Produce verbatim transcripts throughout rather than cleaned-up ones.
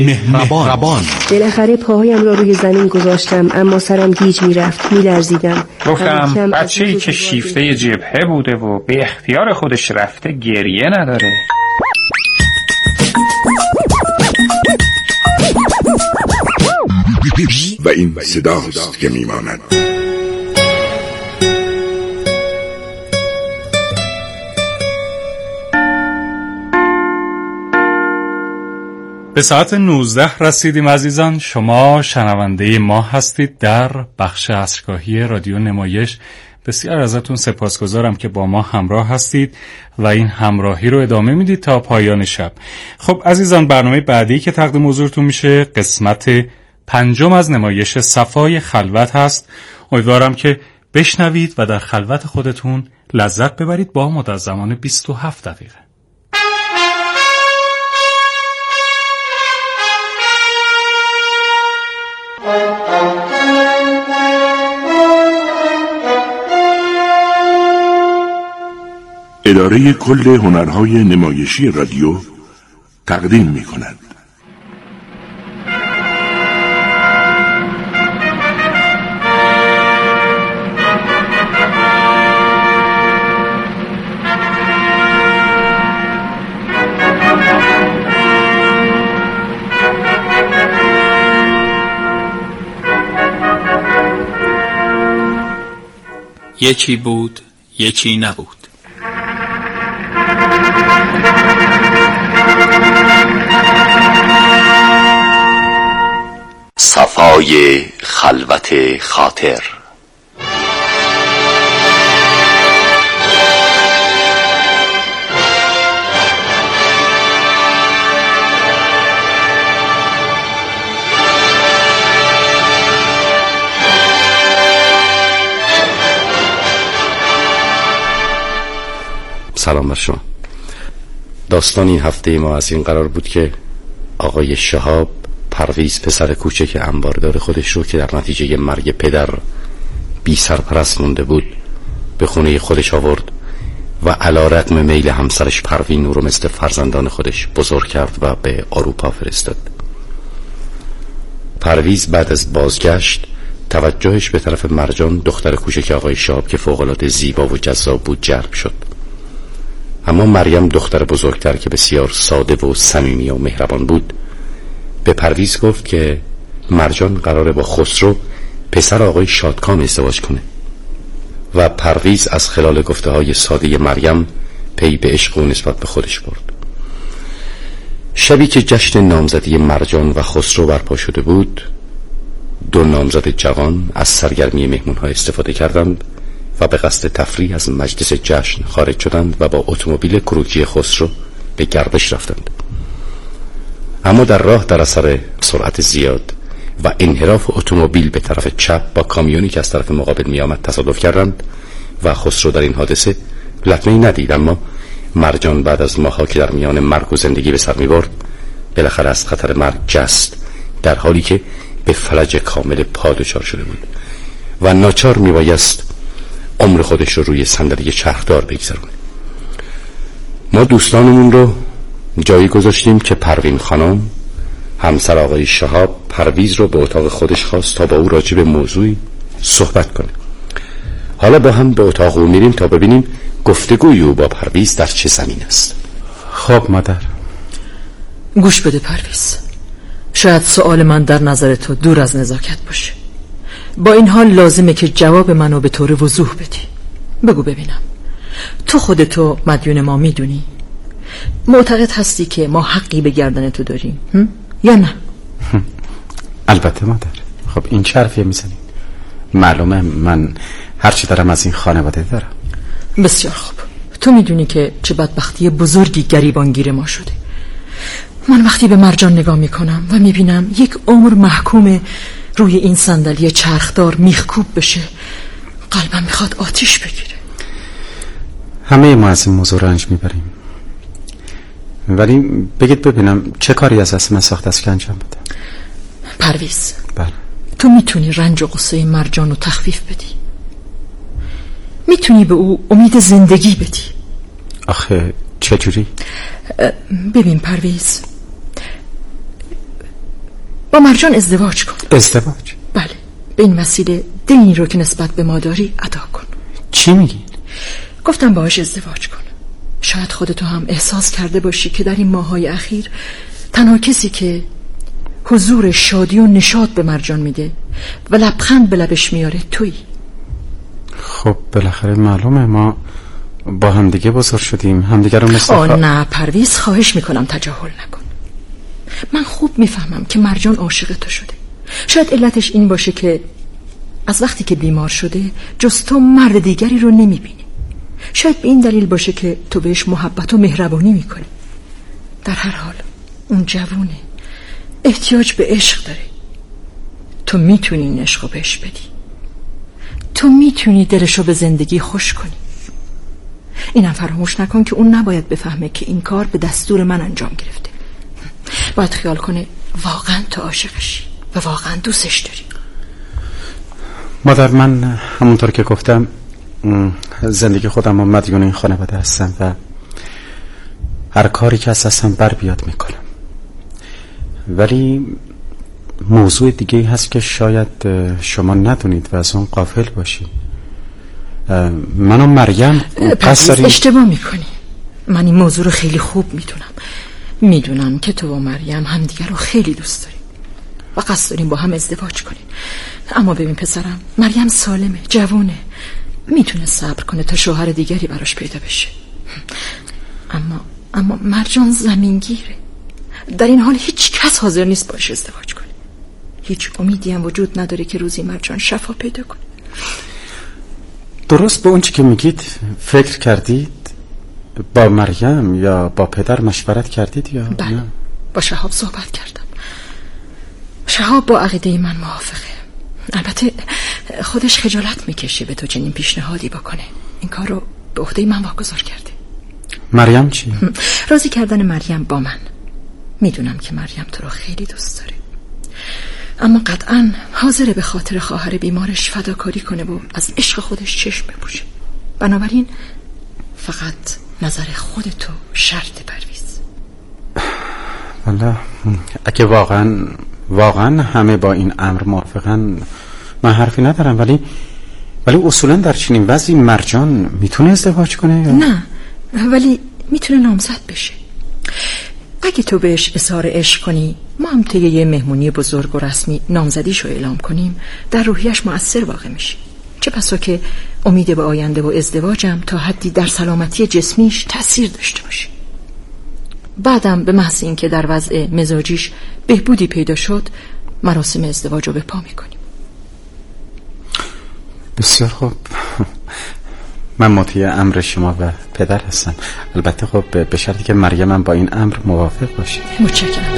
مهربان. بالاخره پاهایم را روی زمین گذاشتم، اما سرم گیج میرفت، میلرزیدم. گفتم بچه‌ای که شیفته جبهه بوده و به اختیار خودش رفته گریه نداره. و این صداست که میماند. به ساعت نوزده رسیدیم عزیزان. شما شنونده ما هستید در بخش عصرگاهی رادیو نمایش. بسیار ازتون سپاسگزارم که با ما همراه هستید و این همراهی رو ادامه میدید تا پایان شب. خب عزیزان، برنامه بعدی که تقدیم حضورتون میشه قسمت پنجم از نمایش صفای خلوت هست. امیدوارم که بشنوید و در خلوت خودتون لذت ببرید با مدت زمان بیست و هفت دقیقه. اداره کل هنرهای نمایشی رادیو تقدیم می کند. یکی بود، یکی نبود. صفای خلوت خاطر. سلام بر شما. داستان این هفته ما از این قرار بود که آقای شهاب پرویز پسر کوچک انباردار خودش رو که در نتیجه مرگ پدر بی سرپرست مونده بود به خونه خودش آورد و علی رغم میل همسرش پروین او رو مثل فرزندان خودش بزرگ کرد و به اروپا فرستاد. پرویز بعد از بازگشت توجهش به طرف مرجان دختر کوچک آقای شهاب که فوق‌العاده زیبا و جذاب بود جلب شد. اما مریم دختر بزرگتر که بسیار ساده و صمیمی و مهربان بود به پرویز گفت که مرجان قراره با خسرو پسر آقای شادکام ازدواج کنه و پرویز از خلال گفته های ساده مریم پی به عشق و نسبت به خودش برد. شبی که جشن نامزدی مرجان و خسرو برپا شده بود، دو نامزد جوان از سرگرمی مهمونها استفاده کردند و به قصد تفریح از مجلس جشن خارج شدند و با اتومبیل کروکی خسرو به گردش رفتند. اما در راه در اثر سرعت زیاد و انحراف اتومبیل به طرف چپ با کامیونی که از طرف مقابل می آمد تصادف کردند و خسرو در این حادثه لطمه‌ای ندید. اما مرجان بعد از ماها که در میان مرگ و زندگی به سر می برد بالاخره از خطر مرگ جست، در حالی که به فلج کامل پا دچار شده بود و ناچار می بایست عمر خودش رو روی صندلی چرخدار بگذرونه. ما دوستانمون رو جایی گذاشتیم که پروین خانم همسر آقای شهاب پرویز رو به اتاق خودش خواست تا با او راجع به موضوعی صحبت کنه. حالا با هم به اتاق او میریم تا ببینیم گفتگوی او با پرویز در چه زمین است. خب مادر، گوش بده پرویز. شاید سوال من در نظر تو دور از نزاکت باشه، با این حال لازمه که جواب منو به طور وضوح بدی. بگو ببینم، تو خودتو مدیون ما میدونی؟ معتقد هستی که ما حقی به گردن تو داریم یا نه؟ البته مادر. خب این چه حرفیه میزنی؟ معلومه من هرچی دارم از این خانواده دارم. بسیار خوب. تو میدونی که چه بدبختی بزرگی گریبانگیر ما شده. من وقتی به مرجان نگاه میکنم و میبینم یک عمر محکوم روی این صندلی چرخدار میخکوب بشه، قلبم میخواد آتیش بگیره. همه ما از این موضوع رنج میبریم، ولی بگید ببینم چه کاری از دست من ساخت است که انجام بده؟ پرویز، بله، تو میتونی رنج و غصه مرجان رو تخفیف بدی، میتونی به او امید زندگی بدی. آخه چجوری؟ ببین پرویز، با مرجان ازدواج کن. ازدواج؟ بله، به این وسیله دینی رو که نسبت به ما داری ادا کن. چی میگین؟ گفتم باهاش ازدواج کن. شاید خودتو هم احساس کرده باشی که در این ماهای اخیر تنها کسی که حضور شادی و نشاط به مرجان میده و لبخند به لبش میاره تویی. خب بالاخره معلومه ما با همدیگه بزرگ شدیم، همدیگه رو مثل آه نه پرویز، خواهش میکنم تجاهل نکن. من خوب میفهمم که مرجان عاشق تو شده. شاید علتش این باشه که از وقتی که بیمار شده جز تو مرد دیگری رو نمیبینه. شاید به این دلیل باشه که تو بهش محبت و مهربانی میکنی. در هر حال اون جوونه، احتیاج به عشق داره. تو میتونی این عشق رو بهش بدی. تو میتونی دلشو به زندگی خوش کنی. اینم فراموش نکن که اون نباید بفهمه که این کار به دستور من انجام گرفته. باید خیال کنه واقعا تو عاشقشی و واقعا دوستش داری. مادر، من همونطور که گفتم زندگی خودم و مدیون این خانواده هستم و هر کاری که از دستم بر بیاد میکنم. ولی موضوع دیگه هست که شاید شما ندونید و از اون غافل باشی. من و مریم قصد اشتباه میکنی. من این موضوع رو خیلی خوب میدونم. میدونم که تو و مریم همدیگر رو خیلی دوست داریم و قصد داریم با هم ازدواج کنیم. اما ببین پسرم، مریم سالمه، جوونه، میتونه صبر کنه تا شوهر دیگری براش پیدا بشه. اما اما مرجان زمینگیره. در این حال هیچ کس حاضر نیست باش ازدواج کنه. هیچ امیدی هم وجود نداره که روزی مرجان شفا پیدا کنه. درست به اون چی که میگید فکر کردید؟ با مریم یا با پدر مشورت کردید یا بله، نه؟ با شهاب صحبت کردم. شهاب با عقیده من موافقه. البته خودش خجالت میکشه به تو چنین پیشنهادی بکنه. این کار رو به عهده من واگذار کرده. مریم چی؟ راضی کردن مریم با من. میدونم که مریم تو رو خیلی دوست داره، اما قطعا حاضره به خاطر خواهر بیمارش فداکاری کنه و از عشق خودش چشم بپوشه. بنابراین فقط نظر خودتو شرط پرویز. والا اگه واقعا واقعا همه با این امر موافقن من حرفی ندارم، ولی ولی اصولا در چنین وضعی مرجان میتونه ازدواج کنه یا؟ نه، ولی میتونه نامزد بشه. اگه تو بهش اظهار عشق کنی، ما هم طی یه مهمونی بزرگ و رسمی نامزدیشو اعلام کنیم، در روحیش مؤثر واقع میشه. چه بسا که امید به آینده و ازدواجم تا حدی در سلامتی جسمیش تأثیر داشته باشه. بعدم به محض این که در وضع مزاجیش بهبودی پیدا شد، مراسم ازدواج رو به پا میکنیم. بسیار خوب، من مطیع امر شما و پدر هستم. البته خب به شرطی که مریم با این امر موافق باشه. متشکرم.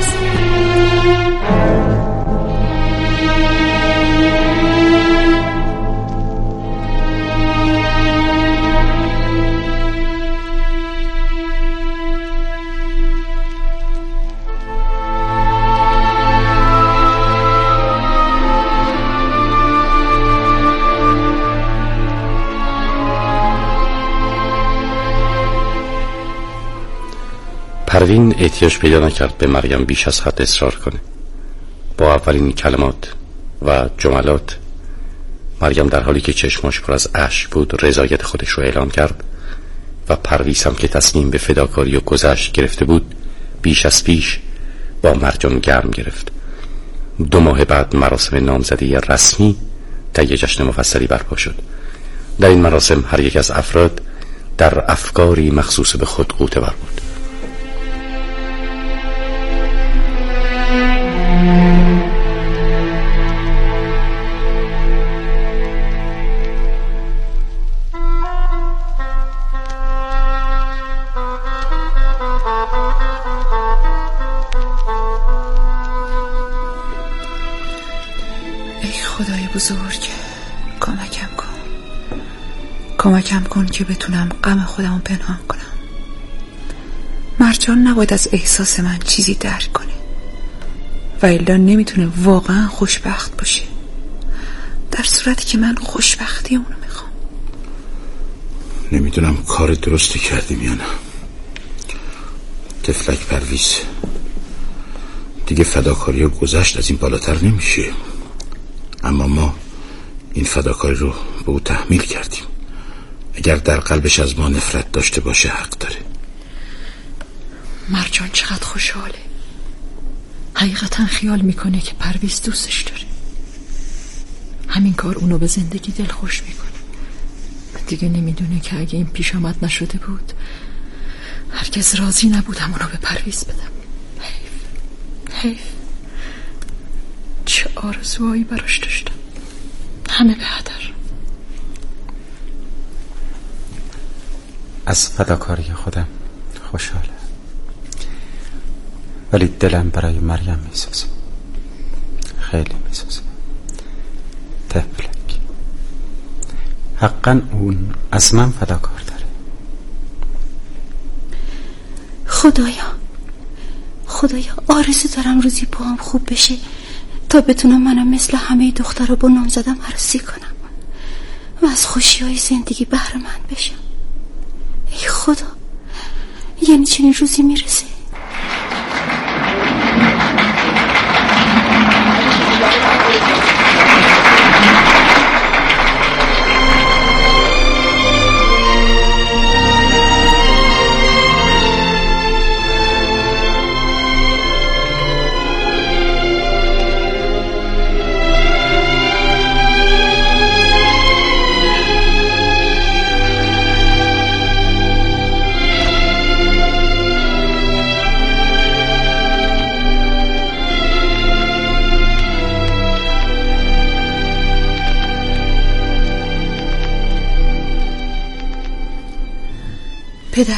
پروین احتیاج پیدا نکرد به مریم بیش از حد اصرار کنه. با اولین کلمات و جملات مریم در حالی که چشماش پر از اشک بود رضایت خودش رو اعلام کرد و پرویز هم که تصمیم به فداکاری و گذشت گرفته بود بیش از پیش با مرجان گرم گرفت. دو ماه بعد مراسم نامزدی رسمی طی جشن مفصلی برپا شد. در این مراسم هر یک از افراد در افکاری مخصوص به خود غوطه ور بود. خدای بزرگ، کمکم کن کمکم کن که بتونم غم خودمو پنهان کنم. مرجان نباید از احساس من چیزی درک کنه و الا نمیتونه واقعا خوشبخت باشه، در صورتی که من خوشبختی اونو میخوام. نمیدونم کار درستی کردیم یا نه. تفلک پرویز، دیگه فداکاری و گذشت از این بالاتر نمیشه. اما ما این فداکاری رو به او تحمیل کردیم. اگر در قلبش از ما نفرت داشته باشه حق داره. مرجان چقدر خوشحاله. حقیقتا خیال میکنه که پرویز دوستش داره. همین کار اونو به زندگی دل خوش میکنه. دیگه نمیدونه که اگه این پیش آمد نشده بود هرگز راضی نبودم اونو به پرویز بدم. حیف حیف. چه آرزوهایی براش داشتم، همه به هدر. از فداکاری خودم خوشحالم، ولی دلم برای مریم میسوزه، خیلی میسوزه. تفلک حقا اون از من فداکار داره. خدایا خدایا آرزو دارم روزی پاهم خوب بشه تا بتونم منم مثل همه دخترها با نام زدم عروسی کنم و از خوشی های زندگی بهره مند بشم. ای خدا، یعنی چنین روزی میرسه؟ پدر،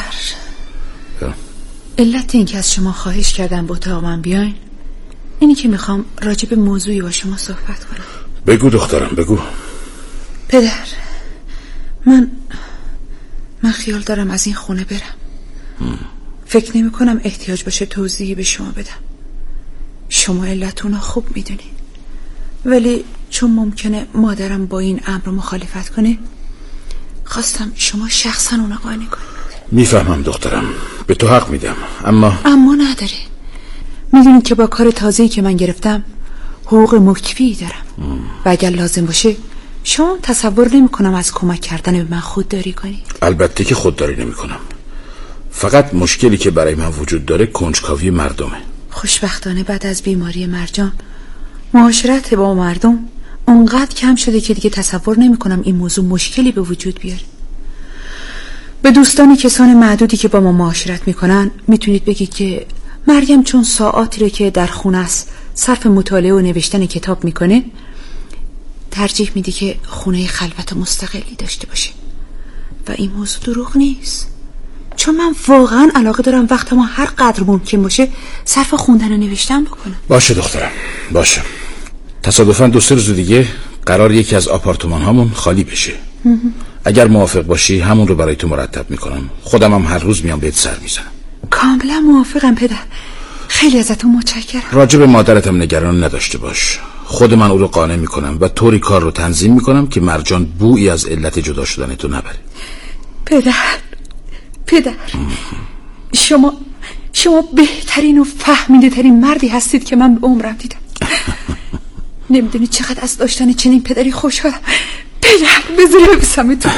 علت این که از شما خواهش کردم با اتاق من بیاین اینی که میخوام راجع به موضوعی با شما صحبت کنم. بگو دخترم، بگو. پدر، من من خیال دارم از این خونه برم. هم. فکر نمی کنم احتیاج باشه توضیحی به شما بدم. شما علتونو خوب میدونی، ولی چون ممکنه مادرم با این امر مخالفت کنه خواستم شما شخصا اونو قانع کنید. میفهمم دخترم، به تو حق میدم، اما اما نداره. میدونید که با کار تازه‌ای که من گرفتم حقوق مکفی دارم ام. و اگر لازم باشه شما تصور نمی کنم از کمک کردن به من خودداری کنی. البته که خودداری نمی کنم، فقط مشکلی که برای من وجود داره کنجکاوی مردمه. خوشبختانه بعد از بیماری مرجان معاشرت با مردم اونقدر کم شده که دیگه تصور نمی کنم این موضوع مشکلی به وجود بیاره. به دوستانی کسان معدودی که با ما معاشرت میکنن میتونید بگید که مریم چون ساعاتی رو که در خونه است صرف مطالعه و نوشتن کتاب میکنه ترجیح میده که خونه خلوت مستقلی داشته باشه و این موضوع دروغ نیست، چون من واقعا علاقه دارم وقت ما هر قدر ممکن باشه صرف خوندن و نوشتن بکنم. باشه دخترم، باشه. تصادفاً دو سه روز دیگه قرار یکی از آپارتمان هامون خالی بشه. اگر موافق باشی همون رو برای تو مرتب میکنم. خودم هم هر روز میام بهت سر میزنم. کاملا موافقم پدر، خیلی ازتون متشکرم. راجع به مادرتم نگران نداشته باش، خود من او رو قانع میکنم و طوری کار رو تنظیم میکنم که مرجان بویی از علت جدا شدن تو نبره. پدر پدر شما شما بهترین و فهمیده ترین مردی هستید که من به عمرم دیدم. نمیدونی چقدر از داشتن چنین پدری خوشحالم. پدر بذاری ببسم تو.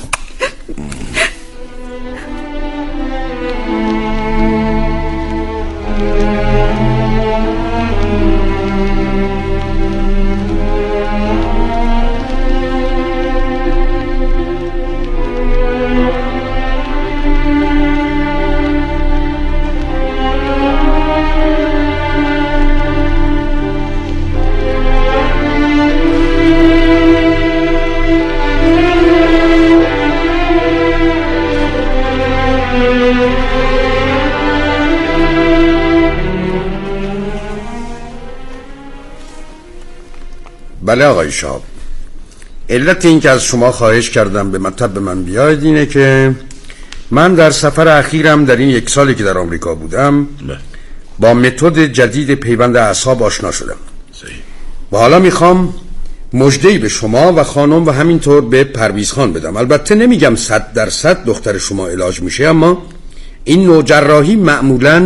بله آقای شاب، علت این که از شما خواهش کردم به مطب من بیاید اینه که من در سفر اخیرم در این یک سالی که در آمریکا بودم با متد جدید پیوند اعصاب آشنا شدم و حالا میخوام مژده‌ای به شما و خانم و همینطور به پرویز خان بدم. البته نمیگم صد درصد دختر شما علاج میشه، اما این نوع جراحی معمولاً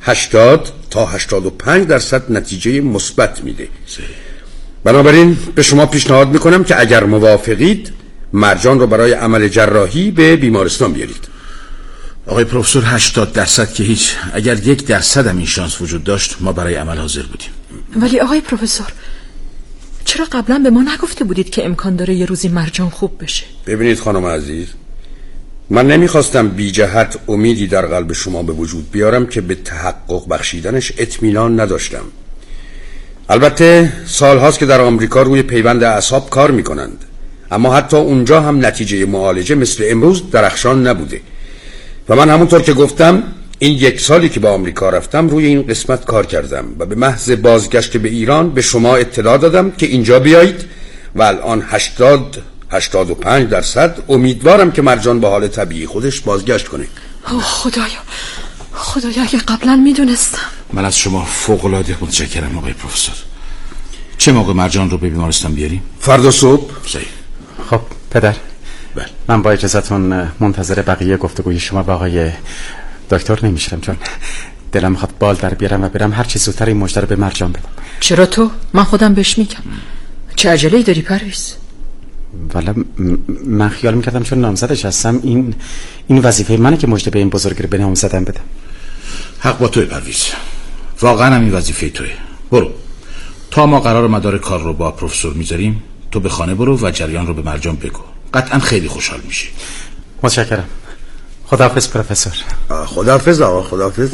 هشتاد تا هشتاد و پنج درصد نتیجه مثبت میده. بنابراین به شما پیشنهاد میکنم که اگر موافقید مرجان رو برای عمل جراحی به بیمارستان بیارید. آقای پروفسور، هشتاد درصد که هیچ، اگر یک درصد هم این شانس وجود داشت ما برای عمل حاضر بودیم. ولی آقای پروفسور چرا قبلا به ما نگفته بودید که امکان داره یه روزی مرجان خوب بشه؟ ببینید خانم عزیز، من نمیخواستم بی جهت امیدی در قلب شما به وجود بیارم که به تحقق بخشیدنش اطمینان نداشتم. البته سالهاست که در آمریکا روی پیوند اعصاب کار میکنند، اما حتی اونجا هم نتیجه معالجه مثل امروز درخشان نبوده و من همونطور که گفتم این یک سالی که به آمریکا رفتم روی این قسمت کار کردم و به محض بازگشت به ایران به شما اطلاع دادم که اینجا بیایید و الان هشتاد هشتاد و پنج درصد امیدوارم که مرجان به حال طبیعی خودش بازگشت کنه. خدایا خدایا اگه قبلا میدونستم. من از شما فوق‌العاده متشکرم آقای پروفسور. چه موقع مرجان رو به بیمارستان بیاریم؟ فردا صبح. صحیح. خب پدر، بله. من با اجازهتون منتظر بقیه گفتگوی شما با آقای دکتر نمیشم، چون دلم میخواد بال در بیارم و برم هر چی زودتر این مژده رو به مرجان بدم. چرا تو؟ من خودم بهش میگم. چه عجله‌ای داری پرویز؟ والا من خیال میکردم چون نامزدش هستم این این وظیفه منه که مژده به این بزرگی رو به نامزدم بدم. حق با توی پرویز، واقعا هم این وظیفه توی. برو تا ما قرار مدار کار رو با پروفسور میذاریم تو به خانه برو و جریان رو به مرجان بگو، قطعا خیلی خوشحال میشی. متشکرم. خداحافظ پروفسور. خداحافظ آقا، خداحافظ.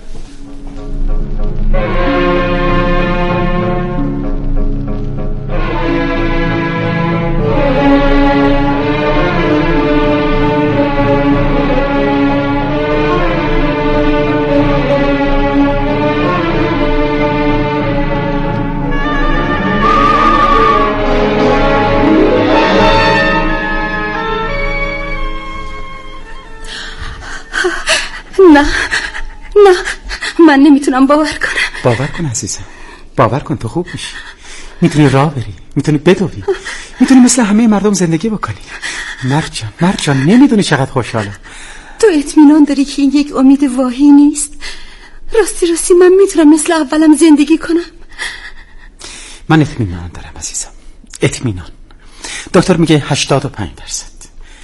نه نه من نمیتونم باور کنم. باور کن عزیزم، باور کن تو خوب میشی، میتونی راه بری، میتونی بدوی، میتونی مثل همه مردم زندگی بکنی. مرجان مرجان نمیدونی چقدر خوشحالم. تو اطمینان داری که این یک امید واهی نیست؟ راستی راستی من میتونم مثل اولم زندگی کنم؟ من اطمینان دارم عزیزم، اطمینان. دکتر میگه هشتاد و پنج درصد،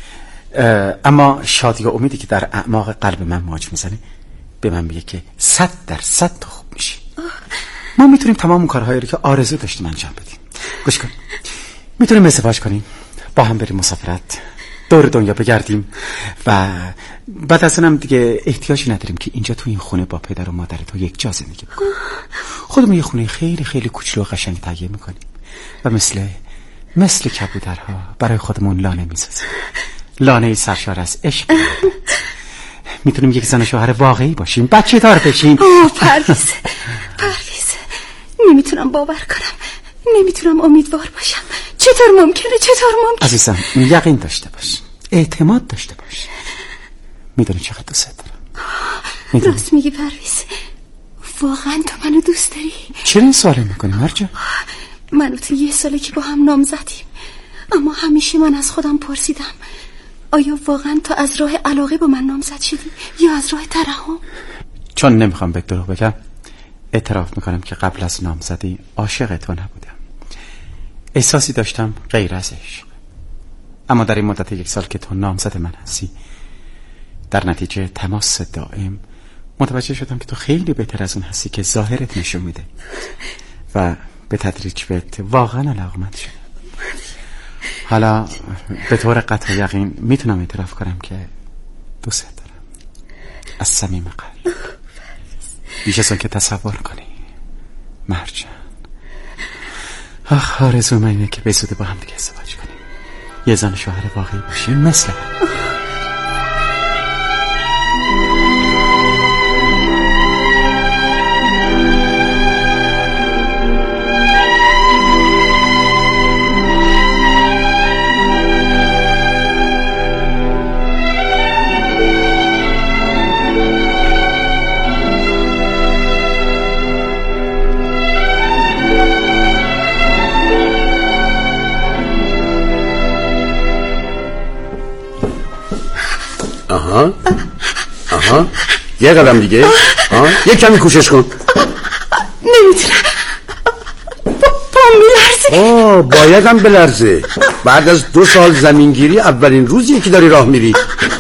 اما شادی و امیدی که در اعماق قلب من موج میزنه به من میگه که صد درصد تو خوب میشی. ما میتونیم تمام کارهایی رو که آرزو داشتیم انجام بدیم. گوش کن، میتونیم ازدواج کنیم، با هم بریم مسافرت، دور دنیا بگردیم و بعد از اونم دیگه احتیاجی نداریم که اینجا تو این خونه با پدر و مادر تو یک جا زندگی بکنیم. خودمون یه خونه خیلی خیلی کوچولو و قشنگ تهیه میکنیم و مثل مثل کبوترها برای خودمون لانه میسازیم، لانه سرشار از عشق. میتونیم یک زن و شوهر واقعی باشیم، بچه دار بشیم. اوه پرویز، پرویز نمیتونم باور کنم، نمیتونم امیدوار باشم. چطور ممکنه؟ چطور ممکنه؟ عزیزم یقین داشته باش، اعتماد داشته باش. میدونی چقدر دوست دارم. راست میگی پرویز، واقعا تو منو دوست داری؟ چرا این سوال میکنی مرجان؟ من و تو یه ساله که با هم نام زدیم، اما همیشه من از خودم پرسیدم آیا واقعا تو از راه علاقه با من نامزد شدی یا از راه ترحم؟ چون نمیخوام به دروغ بگم اعتراف میکنم که قبل از نامزدی عاشق تو نبودم. احساسی داشتم غیر از عشق، اما در این مدت یک سال که تو نامزد من هستی، در نتیجه تماس دائم متوجه شدم که تو خیلی بهتر از اون هستی که ظاهرت نشون میده و به تدریج بهت واقعا علاقمند شدم. حالا به طور قطع یقین میتونم اعتراف کنم که دوست دارم از صمیم قلب، بیش از اون که تصور کنی مرجان. آخ آرزو من اینه که به زودی با هم دیگه ازدواج کنیم، یه زن شوهر واقعی باشیم مثل هم. آها آها یه قدم دیگه. آه یک کمی کوشش کن. نمیتونم، پام میلرزه. آه بایدم بلرزه. بعد از دو سال زمینگیری اولین روزیه که داری راه میری.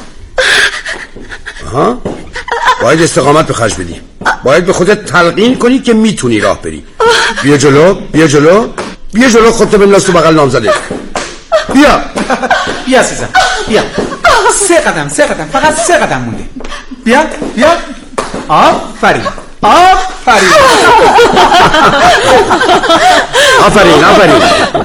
آها، باید استقامت به خرج بدی. باید به خودت تلقین کنی که میتونی راه بری. بیا جلو، بیا جلو، بیا جلو، خودتو بنداز تو بغل نامزده. بیا بیا عزیزم، بیا. سه قدم، سه قدم، فقط سه قدم مونده. بیا بیا. آفرین آفرین آفرین آفرین.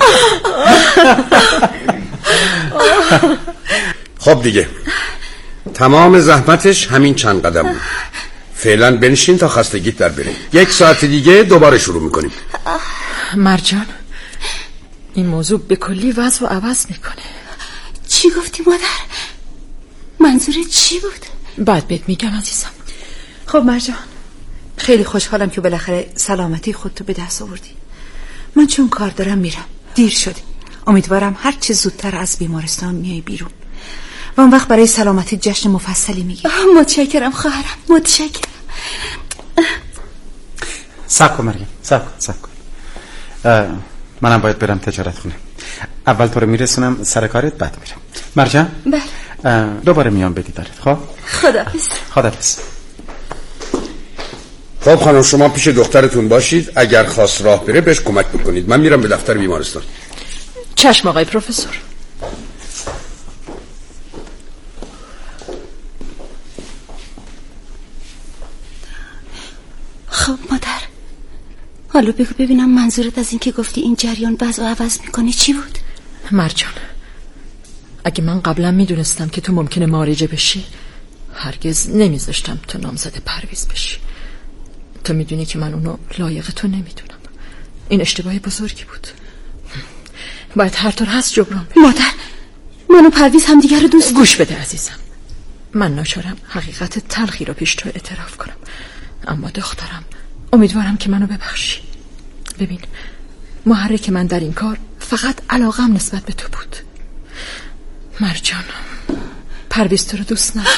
خب دیگه تمام زحمتش همین چند قدم بود. فعلا بنشین تا خستگیت در بره. یک ساعت دیگه دوباره شروع میکنیم. مرجان، این موضوع به کلی وضع و عوض میکنه. چی گفتی مادر؟ منظورت چی بود؟ بعد بهت میگم عزیزم. خب مرجان، خیلی خوشحالم که بالاخره سلامتی خودتو به دست آوردی. من چون کار دارم میرم، دیر شده. امیدوارم هر چه زودتر از بیمارستان میای بیرون و اون وقت برای سلامتی جشن مفصلی میگی. متشکرم خواهرم، متشکرم. صبر کن مریم، صبر کن، صبر کن. منم باید برم تجارت خونه. اول تو رو میرسونم سر کارت، بعد میرم. مرجان؟ بله. دوباره میام به دیدارت. خب؟ خداحافظ. خداحافظ. خب خانم، شما پیش دخترتون باشید، اگر خواست راه بره بهش کمک بکنید. من میرم به دفتر بیمارستان. چشم آقای پروفسور. خب مادر، حالا بگو ببینم منظورت از این که گفتی این جریان وضع و عوض میکنه چی بود؟ مرجان، اگه من قبلا میدونستم که تو ممکنه معالجه بشی، هرگز نمیذاشتم تو نامزد پرویز بشی. تو میدونی که من اونو لایق تو نمیدونم. این اشتباه بزرگی بود. باید هر طور هست جبران بشی. مادر، من و پرویز هم دیگر رو دوست. گوش بده عزیزم، من ناچارم حقیقت تلخی رو پیش تو اعتراف کنم، اما دخترم امیدوارم که منو ببخشی. ببین، محرک من در این کار فقط علاقم نسبت به تو بود. مرجان، پرویز تو رو دوست نداره.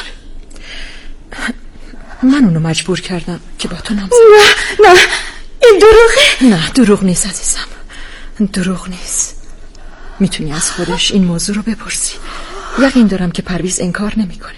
من اونو مجبور کردم که با تو نامزد. نه نه، این دروغه. نه دروغ نیست عزیزم، دروغ نیست. میتونی از خودش این موضوع رو بپرسی. یقین دارم که پرویز انکار نمیکنه.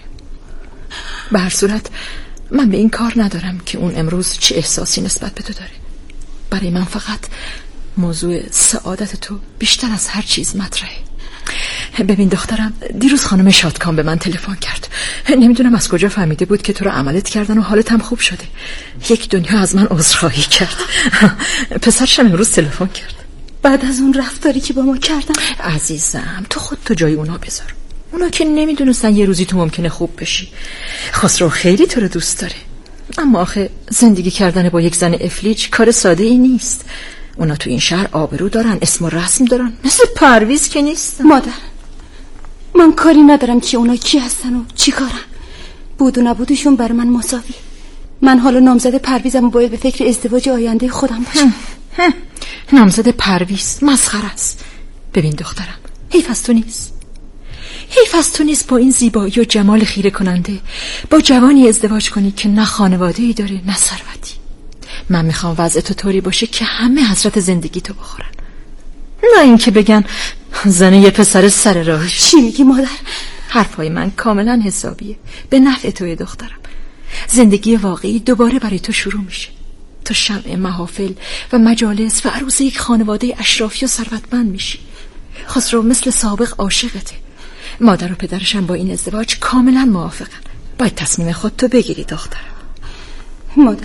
به هر صورت من به این کار ندارم که اون امروز چه احساسی نسبت به تو داره. برای من فقط موضوع سعادت تو بیشتر از هر چیز مطرحه. ببین دخترم، دیروز خانم شادکام به من تلفن کرد. نمیدونم از کجا فهمیده بود که تو رو عملت کردن و حالت هم خوب شده. یک دنیا از من عذرخواهی کرد. پسرشم امروز تلفن کرد. بعد از اون رفتاری که با ما کردن. عزیزم، تو خود تو جای اونا بذار. اونا که نمیدونستن یه روزی تو ممکنه خوب بشی. خسرو خیلی تو رو دوست داره، اما آخه زندگی کردن با یک زن افلیج کار ساده ای نیست. اونا تو این شهر آبرو دارن، اسم و رسم دارن، مثل پرویز که نیست. مادر، من کاری ندارم که اونا کی هستن و چی کارن. بود و نبودشون بر من مساوی. من حالا نامزد پرویزم و باید به فکر ازدواج آینده خودم باشم. نامزد پرویز مسخره است. ببین دخترم، حیف از تو نیست. حیف از تو نیست با این زیبایی و جمال خیره کننده با جوانی ازدواج کنی که نه خانواده‌ای داره نه ثروتی. من میخوام وضع تو طوری باشه که همه حسرت زندگی تو بخورن، نه اینکه بگن زن یه پسر سر راه. چی میگی مادر؟ حرفای من کاملا حسابیه، به نفع توی دخترم. زندگی واقعی دوباره برای تو شروع میشه. تو شمع محافل و مجالس و عروس یک خانواده اشرافی و ثروتمند میشی. خسرو مثل سابق عاشقته. مادر و پدرشم با این ازدواج کاملا موافقن. باید تصمیم خود تو بگیری دخترم. مادر،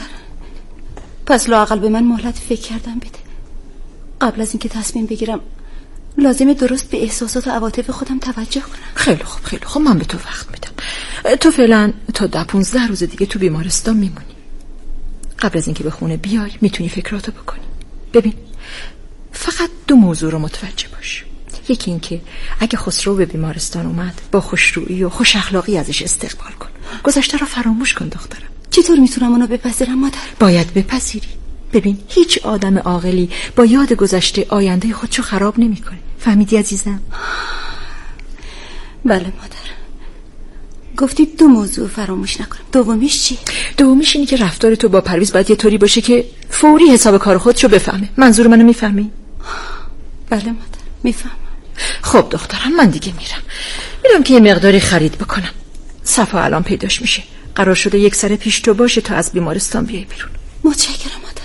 پس لااقل به من مهلت فکر کردن بده. قبل از اینکه تصمیم بگیرم لازمه درست به احساسات و عواطف خودم توجه کنم. خیلی خوب خیلی خوب، من به تو وقت میدم. تو فعلا تا ده پونزده روز دیگه تو بیمارستان میمونی. قبل از اینکه به خونه بیای میتونی فکراتو بکنی. ببین، فقط دو موضوع رو متوجه باش. یکی این که اگه خسرو به بیمارستان اومد با خوشرویی و خوش اخلاقی ازش استقبال کن. گذشته رو فراموش کن دخترم. چطور میتونم اونو بپذیرم مادر؟ باید بپذیری. ببین، هیچ آدم عاقلی با یاد گذشته آینده خودشو خراب نمیکنه. فهمیدی عزیزم؟ بله مادر، گفتی دو موضوع فراموش نکنم. دومیش چی؟ دومیش اینی که رفتار تو با پرویز باید یه طوری باشه که فوری حساب کار خودشو بفهمه. منظور منو میفهمی؟ بله مادر میفهمم. خب دخترم من دیگه میرم میرم که یه مقداری خرید بکنم. صفا الان پیداش میشه. قرار شده یک سر پیش تو باشه تا از بیمارستان بیای بیرون. متشکرم مادر.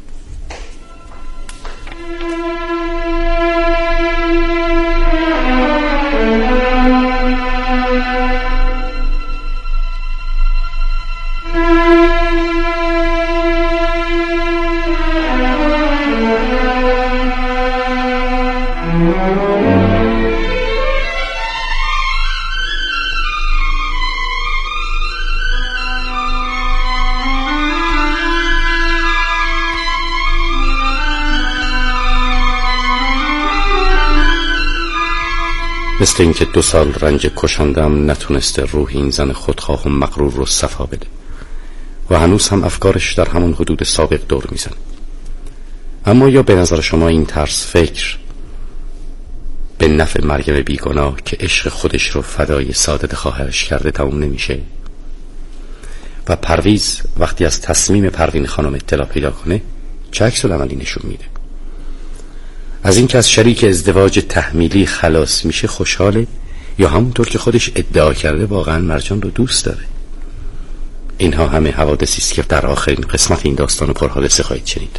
مثل اینکه دو سال رنج کشندم نتونسته روح این زن خودخواه و مغرور رو صفا بده و هنوز هم افکارش در همون حدود سابق دور میزن. اما یا به نظر شما این طرز فکر به نفع مریم بیگناه که عشق خودش رو فدای سعادت خواهرش کرده تموم نمیشه؟ و پرویز وقتی از تصمیم پروین خانم اطلاع پیدا کنه چه عکس العملی نشون میده؟ از اینکه از شریک ازدواج تحمیلی خلاص میشه خوشحاله یا همونطور که خودش ادعا کرده واقعا مرجان رو دوست داره؟ اینها همه حوادثی است که در آخرین قسمت این داستان پرحادثه خواهید شنید.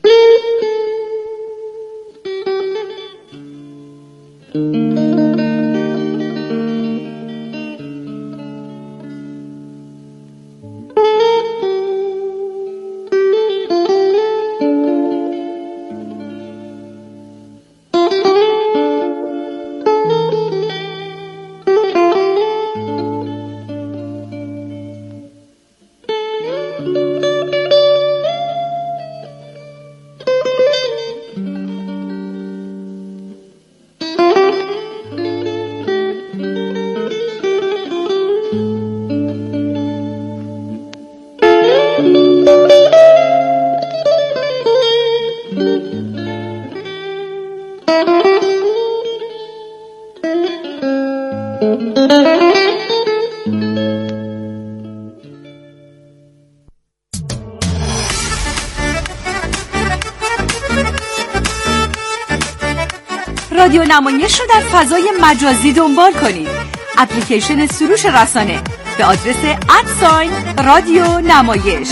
رادیو نمایش رو در فضای مجازی دنبال کنید. اپلیکیشن سروش رسانه به آدرس ادساین رادیو نمایش.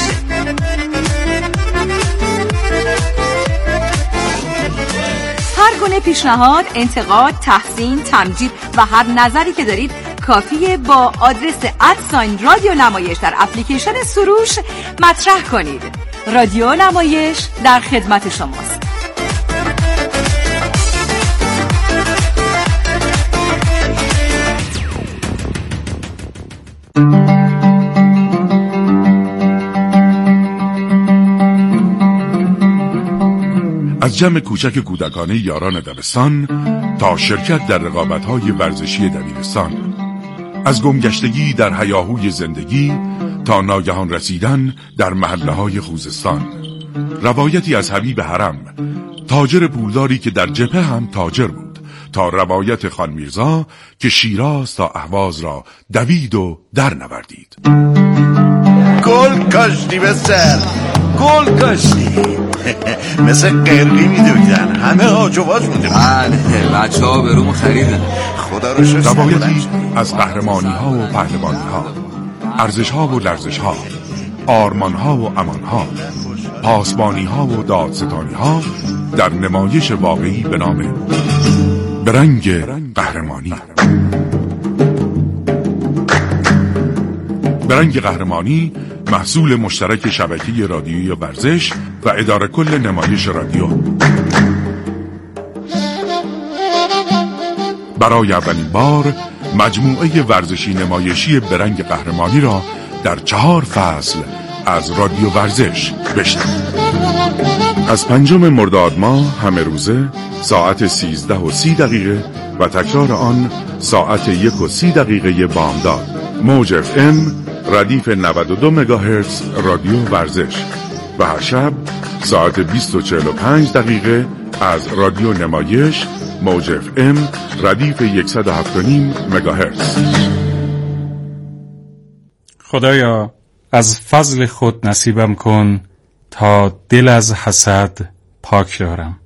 هر گونه پیشنهاد، انتقاد، تحسین، تمجید و هر نظری که دارید کافیه با آدرس ادساین رادیو نمایش در اپلیکیشن سروش مطرح کنید. رادیو نمایش در خدمت شماست. از جمع کوچک کودکانه یاران دبستان تا شرکت در رقابت‌های ورزشی دبیرستان، از گمگشتگی در هیاهوی زندگی تا ناگهان رسیدن در محله‌های خوزستان، روایتی از حبیب حرم، تاجر پولداری که در جبهه هم تاجر بود، تا روایت خان میرزا که شیراز تا اهواز را دوید و در نوردید. گل کاشتی به سر، گل کاشتی مثل قرقی میدویدن، همه آجواز مونده. بله بچه ها به رومو خریدن. خدا رو شکر. روایتی از قهرمانی ها و پهلوانی ها، ارزش ها و لرزش ها، آرمان ها و امان ها، پاسبانی ها و دادستانی ها در نمایش واقعی به نام برنگ قهرمانی. برنگ قهرمانی محصول مشترک شبکه رادیویی ورزش و اداره کل نمایش رادیو. برای اولین بار مجموعه ورزشی نمایشی برنگ قهرمانی را در چهار فصل از رادیو ورزش بشنوید. از پنجم مرداد ماه همه روزه ساعت سیزده و سی دقیقه و تکرار آن ساعت یک و سی دقیقه بامداد. موج اف ام ردیف نود و دو مگاهرتز رادیو ورزش و هر شب ساعت بیست و چهل و پنج دقیقه از رادیو نمایش موج اف ام ردیف صد و هفت و نیم مگاهرتز. خدایا از فضل خود نصیبم کن تا دل از حسد پاک دارم.